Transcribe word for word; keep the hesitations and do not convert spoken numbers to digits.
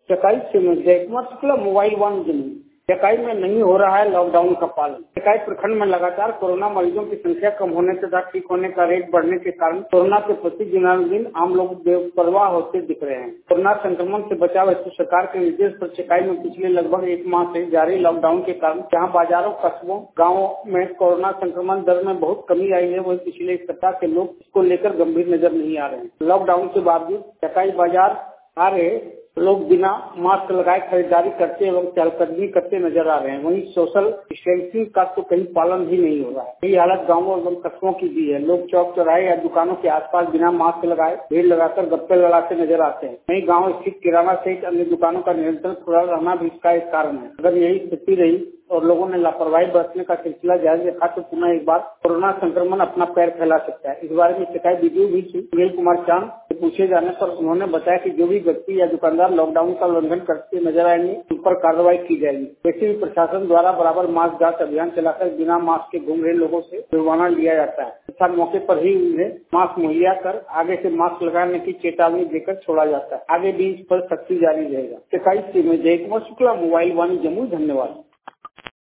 चकाई से Jaikumar Shukla, mobile one जमीन। चकाई में नहीं हो रहा है लॉकडाउन का पालन। चकाई प्रखंड में लगातार कोरोना मरीजों की संख्या कम होने तथा ठीक होने का रेट बढ़ने के कारण कोरोना के प्रति दिनानुदिन आम लोग बेपरवाह होते दिख रहे हैं। कोरोना संक्रमण से बचाव हेतु सरकार के निर्देश पर चकाई में पिछले लगभग एक माह से जारी लॉकडाउन के कारण जहाँ बाजारों, कस्बों, गाँवों में कोरोना संक्रमण दर में बहुत कमी आई है, वही पिछले एक सप्ताह के लोग इसको लेकर गंभीर नजर नहीं आ रहे हैं। लॉकडाउन के बावजूद चकाई बाजार आ रहे लोग बिना मास्क लगाए खरीदारी करते एवं चहलकदमी करते नजर आ रहे हैं। वहीं सोशल डिस्टेंसिंग का तो कहीं पालन भी नहीं हो रहा है। यही हालत गांवों एवं कस्बों की भी है। लोग चौक चौराहे या दुकानों के आसपास बिना मास्क लगाए भीड़ लगाकर गप्पे लड़ाते नजर आते हैं। वहीं गाँव स्थित किराना सहित अन्य दुकानों का निरंतर खुला रहना भी इसका एक कारण है। अगर यही स्थिति रही और लोगों ने लापरवाही बरतने का सिलसिला जारी रखा तो पुनः एक बार कोरोना संक्रमण अपना पैर फैला सकता है। इस बारे में शिकायत वीडियो भी सुनील कुमार चांद से पूछे जाने पर उन्होंने बताया कि जो भी व्यक्ति या दुकानदार लॉकडाउन का उल्लंघन करते नजर आएंगे उन पर कार्रवाई की जाएगी। वैसे भी प्रशासन द्वारा बराबर मास्क जांच अभियान चलाकर बिना मास्क के घूम रहे लोगों से जुर्माना लिया जाता है तथा मौके पर ही उन्हें मास्क मुहैया कर आगे से मास्क लगाने की चेतावनी देकर छोड़ा जाता है। आगे भी इस पर सख्ती जारी रहेगा। चकाई से मैं जयकुमार शुक्ला, मोबाइल वन जम्मू। धन्यवाद।